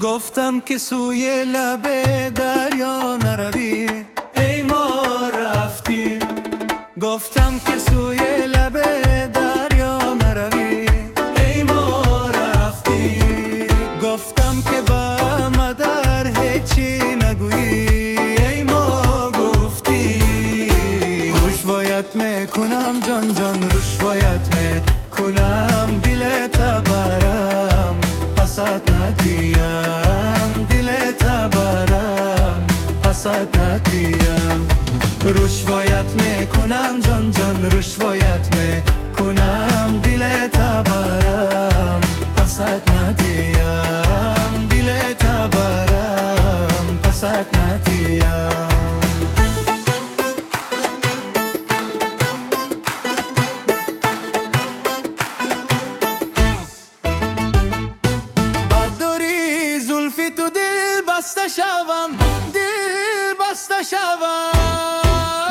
گفتم که سوی لب دریا نروی، ای ما رفتی. گفتم که سوی لب دریا نروی، ای ما رفتی. گفتم که با مادر هیچی نگویی، ای ما گفتی. رشوایت میکنم جان جان، رشوایت میکنم، دلت برم پست ندیم، دلت برم پست ندیم. رشوایت میکنم جان جان، رشوایت میکنم، دلت برم پست ندیم، دلت برم پست ندیم. تو دل بسته شوم، دل بسته شوم،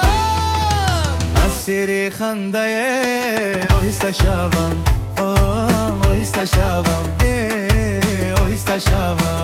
اسیر خنده آهسته شوم، آهسته شوم، آهسته شوم.